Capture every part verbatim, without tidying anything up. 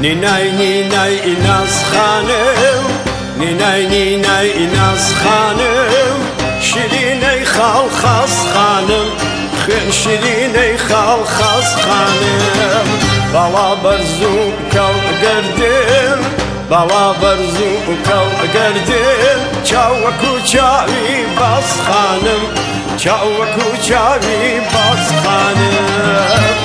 Ninay ninay inaz hanım, ninay ninay inaz hanım, şiriney halkhas hanım, xen şiriney halkhas hanım. Bala barzu kal gerdim, bala barzu kal gerdim, çava kuçavi bas hanım, çava kuçavi bas hanım.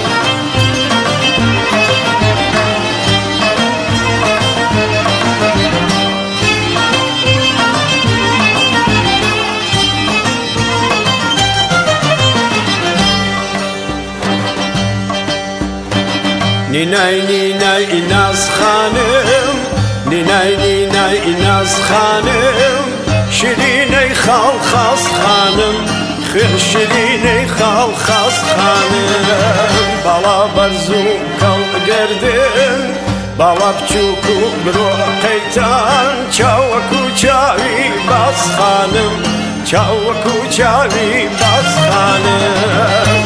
Ninay ninay inaz hanım, ninay ninay inaz hanım, şiriney halkhas hanım, xen şiriney halkhas hanım. Bala barzu kal gerdim, balap çuku bro kaytan, çava kuçavi bas hanım, çava kuçavi bas hanım.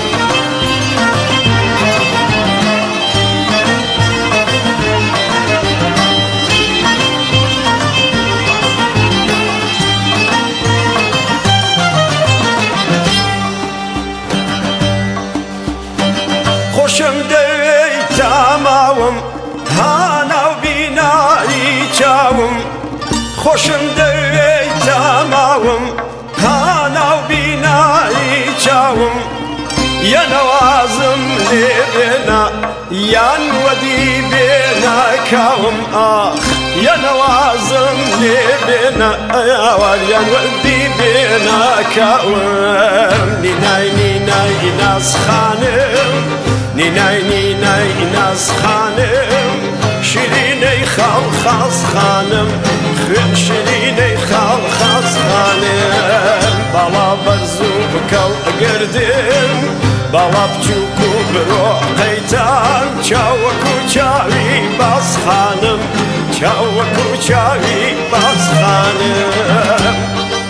Hoşum dey tamamım, hanav binayı çavım. Hoşum dey tamamım, hanav binayı çavım. Yan avazım libena, yan vadi bena kavım. Ah, yan avazım libena, var yan vadi bena kavım. Ninay ninay inaz hanım, ninay ninay inaz hanım, şiriney halkhas hanım, xen şiriney halkhas hanım. Bala barzu kal gerdim, balap çuku bro kaytan, çava kuçavi bas hanım, çava kuçavi bas hanım.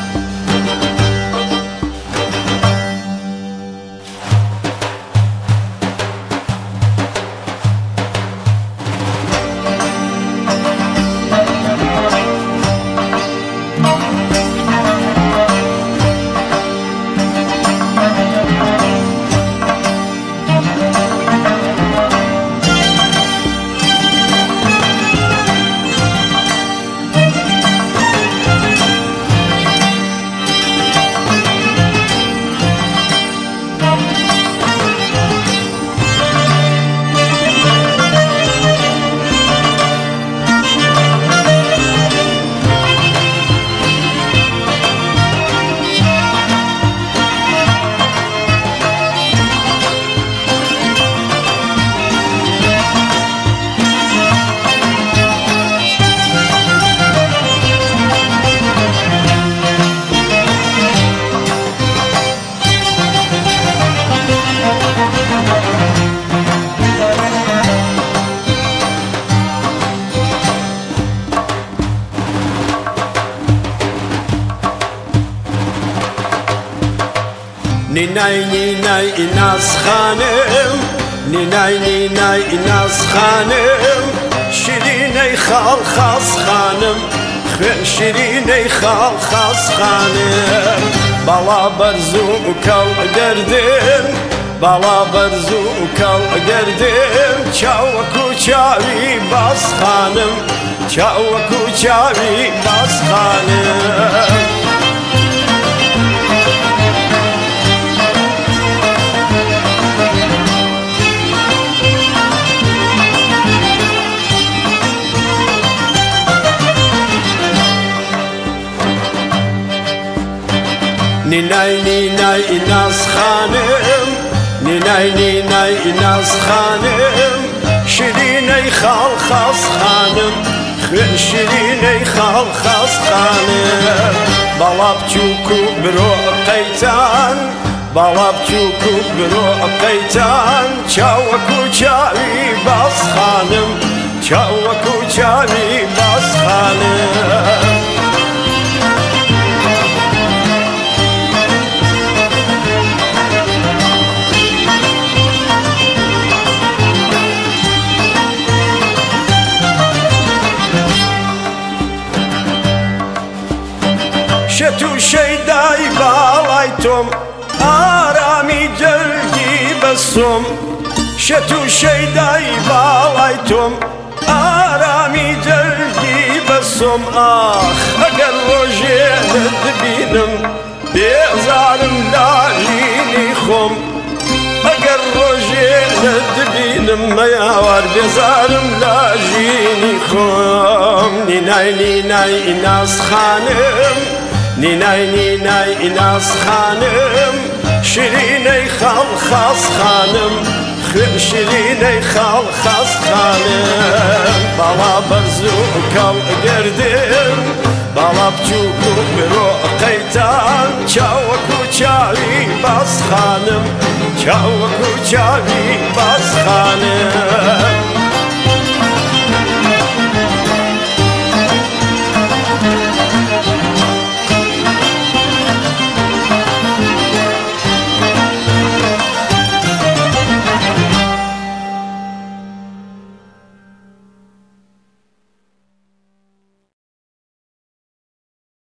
Ninay ninay inaz hanım, ninay ninay inaz hanım, şiriney halkhas hanım, xen şiriney halkhas hanım. Bala barzu kal gerdim, bala barzu kal gerdim, çava kuçavi bas hanım, çava kuçavi bas hanım. Ninay ninay inaz hanım, ninay ninay inaz hanım, şiriney halkhas hanım, xen şiriney halkhas hanım. Balap çuku bro kaytan, balap çuku bro kaytan, çava kuçavi bas hanım, çava kuçavi bas hanım. شەیدای باڵای تۆم ئارامی جەرگی بەسۆم شەت و شەیدای باڵای تۆم ئارامی جەرگی بەسۆم ئاخ ئەگەر ڕۆژێنت ببینم بێزارم لاژینی خۆم ئەگەر ڕۆژێنت ببینم مەیاوار بێزارم لاژینی خۆم نینای نینای ئیناس خانم نینای نینای ئیناس خانم شیرینەی خاڵ خاس خانم شیرینەی خاڵ خاس خانم باڵا بەرز و کەڵ گردن باڵا بچووک و برۆقەیتان چاوەکو چاوی باس خانم چاوەکو چاوی باس خانم